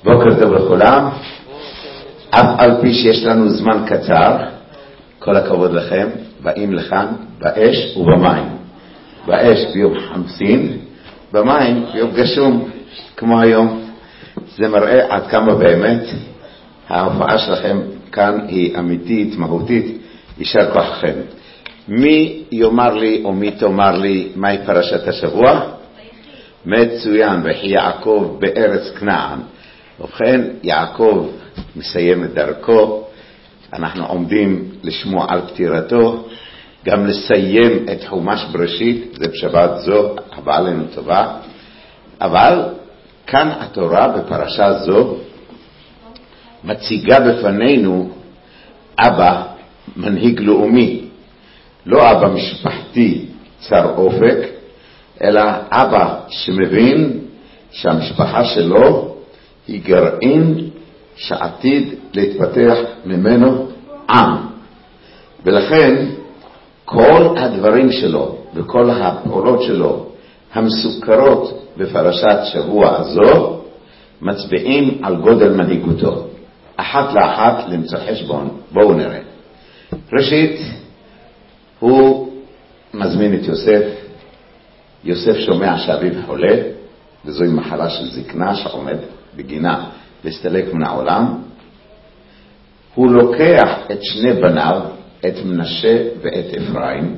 בוקר טוב לכולם. אף על פי שיש לנו זמן קצר, כל הכבוד לכם, באים לכאן באש ובמים. באש ביום חמסין, במים ביום גשום כמו היום. זה מראה עד כמה באמת ההופעה שלכם כאן היא אמיתית, מהותית. יישר כוחכם. מי יאמר לי או מי תאמר לי מהי פרשת השבוע? מצוין, וכי יעקב בארץ כנען. ובכן, יעקב מסיים את דרכו, אנחנו עומדים לשמוע על פטירתו, גם לסיים את חומש בראשית, זה בשבת זו, הבאה לנו טובה. אבל כאן התורה בפרשה זו מציגה בפנינו אבא מנהיג לאומי, לא אבא משפחתי צר אופק, אלא אבא שמבין שהמשפחה שלו היא גרעין שעתיד להתפתח ממנו עם. ולכן כל הדברים שלו וכל הפעולות שלו המסוכרות בפרשת שבוע הזו מצביעים על גודל מנהיגותו. אחת לאחת למצוא חשבון. בואו נראה. ראשית, הוא מזמין את יוסף. יוסף שומע שאביו חולה, וזוהי מחלה של זקנה שעומד בגינה להסתלק מן העולם. הוא לוקח את שני בניו, את מנשה ואת אפרים,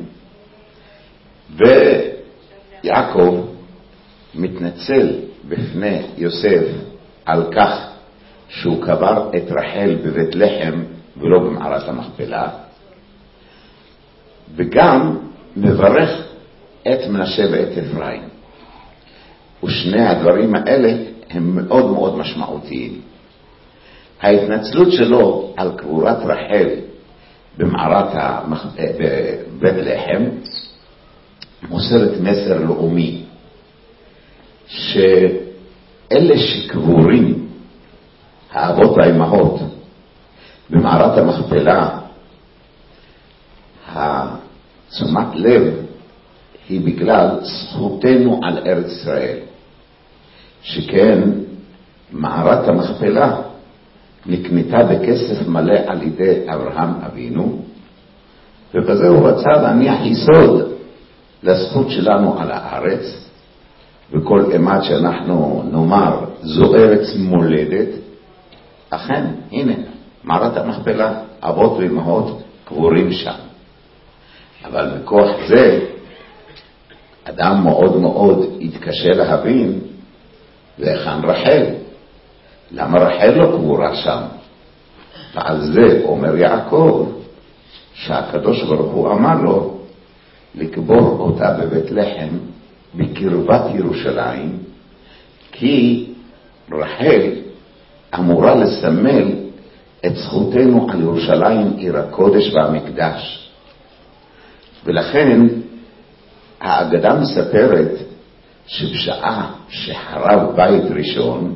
ויעקב מתנצל בפני יוסף על כך שהוא קבר את רחל בבית לחם ולא במערת המכפלה, וגם מברך את מנשה ואת אפרים. ושני הדברים האלה הם מאוד מאוד משמעותיים. ההתנצלות שלו על קבורת רחל בבית לחם מוסרת מסר לאומי, שאלה שקבורים, האבות והאימהות, במערת המכפלה, תשומת לב היא בגלל זכותנו על ארץ ישראל, שכן מערת המכפלה נקנתה בכסף מלא על ידי אברהם אבינו, ובזה הוא רצה להניח יסוד לזכות שלנו על הארץ. וכל אימת שאנחנו נאמר זו ארץ מולדת, אכן הנה מערת המכפלה, אבות ואימהות קבורים שם. אבל מכוח זה אדם מאוד מאוד התקשה להבין והיכן רחל, למה רחל לא קבורה שם. ועל זה אומר יעקב שהקדוש ברוך הוא אמר לו לקבור אותה בבית לחם בקרבת ירושלים, כי רחל אמורה לסמל את זכותנו על ירושלים עיר הקודש והמקדש. ולכן האגדה מספרת שבשעה שחרב בית ראשון,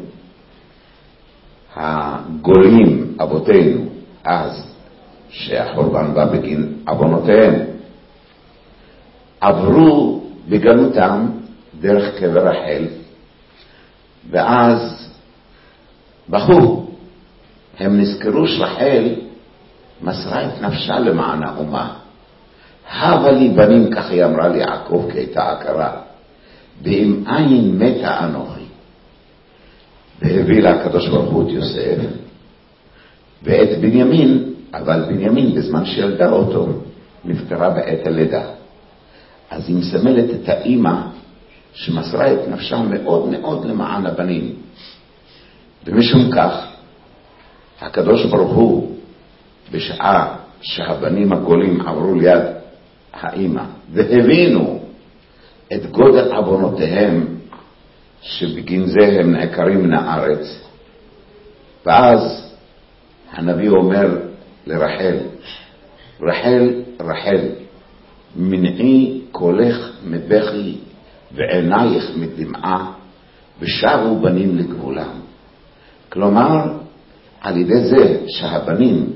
הגולים אבותינו אז שהחורבן בא בגין עוונותיהם עברו בגלותם דרך קבר רחל, ואז בכו. הם נזכרו שרחל מסרה את נפשה למען האומה. הבה לי בנים, כך היא אמרה ליעקב כי הייתה הכרה, ואם אין מתה אנוכי. והביא לה הקדוש ברוך הוא את יוסף ואת בנימין, אבל בנימין בזמן שילדה אותו נפטרה בעת הלידה. אז היא מסמלת את האמא שמסרה את נפשה מאוד מאוד למען הבנים. ומשום כך הקדוש ברוך הוא בשעה שהבנים הגולים עברו ליד האמא והבינו את גודל עוונותיהם שבגין זה הם נעקרים מן הארץ, ואז הנביא אומר לרחל, רחל רחל מנעי קולך מבכי ועינייך מדמעה ושבו בנים לגבולם. כלומר, על ידי זה שהבנים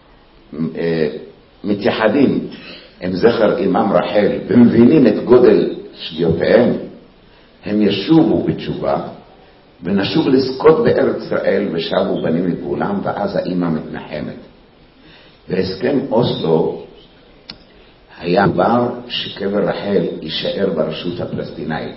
מתייחדים עם זכר אמם רחל ומבינים את גודל שגיאותיהם, הם ישובו בתשובה ונשוב לזכות בארץ ישראל, ושבו בנים לגבולם, ואז האמא מתנחמת. בהסכם אוסלו היה דבר שקבר רחל יישאר ברשות הפלסטינאית.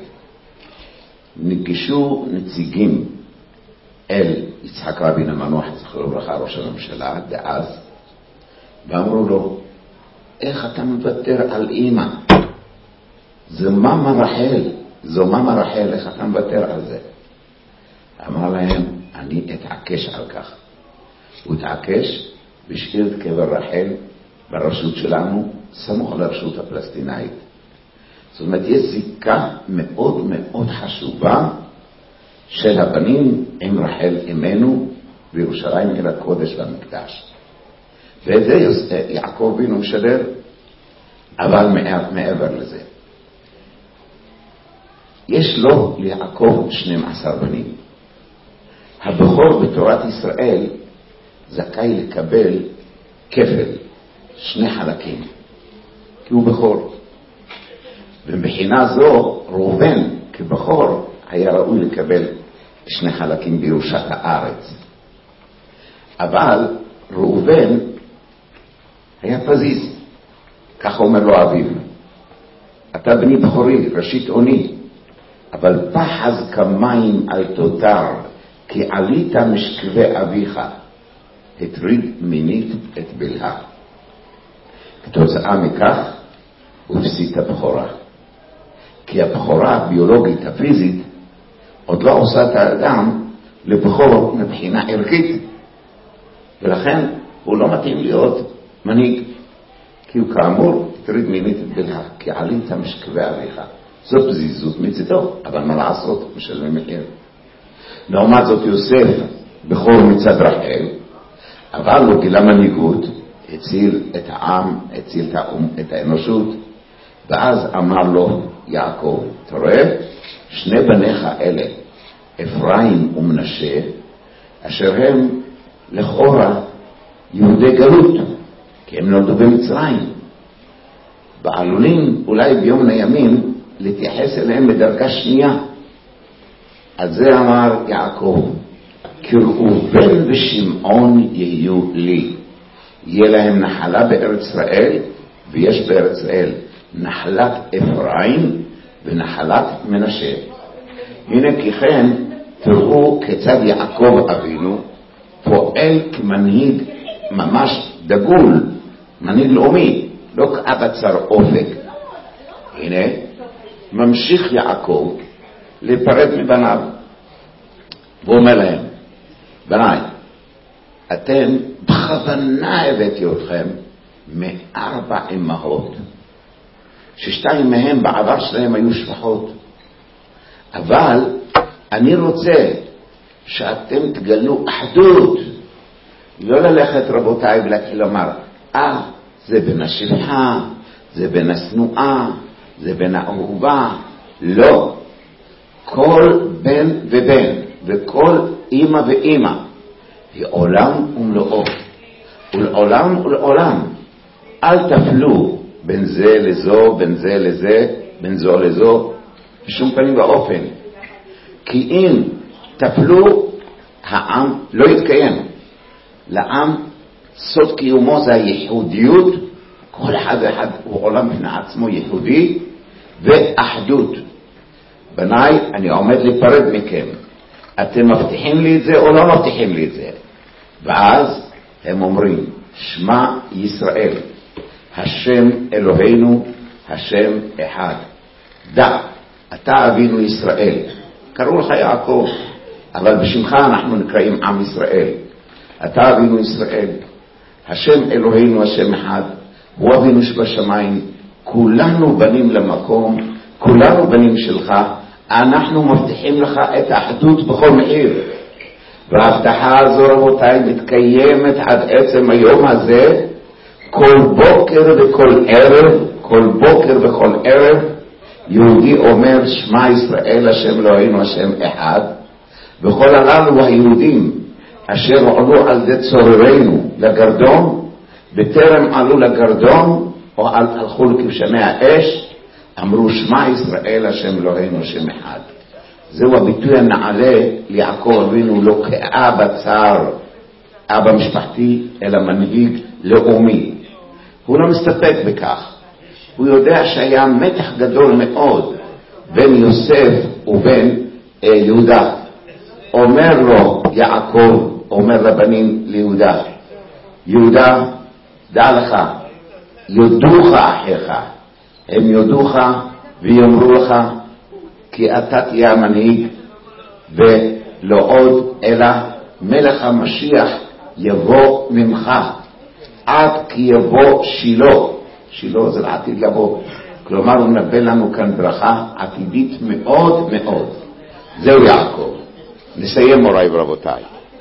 נפגשו נציגים אל יצחק רבין המנוח, זכרו לברכה, ראש הממשלה דאז, ואמרו לו, איך אתה מוותר על אמא? זו מאמה רחל, איך אתה מוותר על זה? אמר להם, אני אתעקש על כך. הוא התעקש בשביל את קבר רחל ברשות שלנו, סמוך לרשות הפלסטינאית. זאת אומרת, יש זיקה מאוד מאוד חשובה של הבנים עם רחל אמנו בירושלים אל הקודש והמקדש. ואת זה יעקב אבינו משדר, אבל מעבר לזה. יש לו ליעקב 12 בנים. הבכור בתורת ישראל זכאי לקבל כפל, 2 חלקים, כי הוא בכור. ובחינה זו ראובן כבכור היה ראוי לקבל 2 חלקים בירושת הארץ. אבל ראובן היה פזיז, ככה אומר לו אביו, אתה בני בכורי, ראשית עוני, אבל פחז כמים על תותר, כי עלית משכבי אביך, הטריד מינית את בלהה. כתוצאה מכך הוא הפסיד את הבכורה. כי הבכורה הביולוגית הפיזית עוד לא עושה את האדם לבכור מבחינה ערכית, ולכן הוא לא מתאים להיות מנהיג, כי הוא כאמור הטריד מינית את בלהה, כי עלית משכבי אביך. זו פזיזות מצדו, אבל מה לעשות? משלם מחיר. לעומת זאת יוסף בכור מצד רחל, אבל הוא גילה מנהיגות, הציל את העם, הציל את האנושות, ואז אמר לו יעקב, אתה רואה? 2 בניך אלה, אפרים ומנשה, אשר הם לכאורה יהודי גלות, כי הם נולדו במצרים, ועלולים אולי ביום מן הימים להתייחס אליהם בדרגה שנייה. על זה אמר יעקב, כי ראובן ושמעון יהיו לי, יהיה להם נחלה בארץ ישראל, ויש בארץ ישראל נחלת אפרים ונחלת מנשה. הנה כי כן תראו כיצד יעקב אבינו פועל כמנהיג ממש דגול, מנהיג לאומי, לא כאבצר אופק. הנה ממשיך יעקב להיפרד מבניו, והוא אומר להם, בניי, אתם בכוונה הבאתי אתכם מ4 אמהות, ש2 מהם בעבר שלהם היו שפחות, אבל אני רוצה שאתם תגלו אחדות, לא ללכת רבותיי ולהתחיל לומר, זה בין השפחה, זה בין השנואה, זה בין האהובה. לא, כל בן ובן וכל אמא ואמא היא עולם ומלואו, ולעולם ולעולם אל תפלו בין זה לזו, בין זה לזה, בין זו לזו, בשום פנים ואופן, כי אם תפלו העם לא יתקיים. לעם סוד קיומו זה הייחודיות, כל אחד ואחד הוא עולם בפני עצמו ייחודי, ואחדות. בניי, אני עומד להיפרד מכם, אתם מבטיחים לי את זה או לא מבטיחים לי את זה? ואז הם אומרים, שמע ישראל, השם אלוהינו, השם אחד. דע, אתה אבינו ישראל. קראו לך יעקב, אבל בשמך אנחנו נקראים עם ישראל. אתה אבינו ישראל, השם אלוהינו, השם אחד, הוא אבינו שבשמיים, כולנו בנים למקום, כולנו בנים שלך, אנחנו מבטיחים לך את האחדות בכל מחיר. וההבטחה הזו רבותיי מתקיימת עד עצם היום הזה, כל בוקר וכל ערב, כל בוקר וכל ערב, יהודי אומר שמע ישראל השם אלוהינו השם אחד, וכל הללו היהודים אשר עלו על ידי צוררינו לגרדום, בטרם עלו לגרדום או הלכו לכבשני האש, אמרו שמע ישראל השם אלוהינו השם אחד. זהו הביטוי הנעלה ליעקב אבינו, לא כאבא צר, אבא משפחתי, אלא מנהיג לאומי. הוא לא מסתפק בכך. הוא יודע שהיה מתח גדול מאוד בין יוסף ובין יהודה. אומר לו יעקב, אומר לבנים ליהודה, יהודה, דע לך, יודוך אחיך, הם יודוך ויאמרו לך, כי אתה תהיה המנהיג, ולא עוד אלא מלך המשיח יבוא ממך, עד כי יבוא שילה. שילה זה לעתיד לבוא. כלומר, הוא נבא לנו כאן ברכה עתידית מאוד מאוד. זהו יעקב. נסיים מוריי ורבותיי.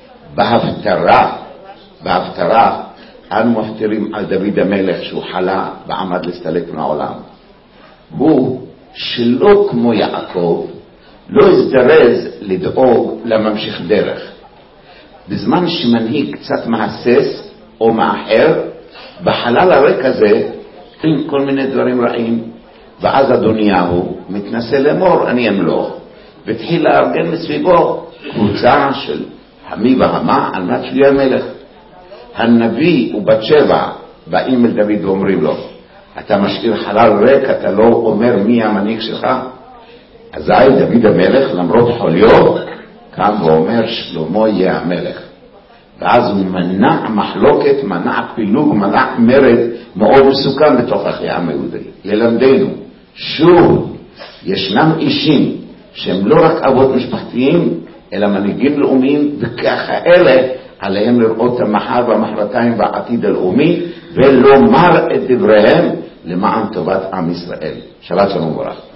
בהפטרה, אנו מפטרים על דוד המלך שהוא חלה ועמד להסתלק מהעולם. הוא שלא כמו יעקב, לא הזדרז לדאוג לממשיך דרך. בזמן שמנהיג קצת מהסס או מאחר, בחלל הריק הזה עם כל מיני דברים רעים, ואז אדוניהו מתנסה לאמור, אני אמלוך, והתחיל לארגן מסביבו קבוצה של המי והמה על מנת שיהיה המלך. הנביא ובת שבע באים אל דוד ואומרים לו, אתה משאיר חלל ריק, אתה לא אומר מי המנהיג שלך? אזי דוד המלך למרות חוליו קם ואומר שלמה יהיה המלך. ואז הוא מנע מחלוקת, מנע פילוג, מנע מרד מאוד מסוכן בתוך אחי העם היהודי. ללמדנו, שוב, ישנם אישים שהם לא רק אבות משפחתיים, אלא מנהיגים לאומיים, וככה אלה עליהם לראות המחר והמחרתיים והעתיד הלאומי, ולומר את דבריהם למען טובת עם ישראל. שבת שלום וברכה.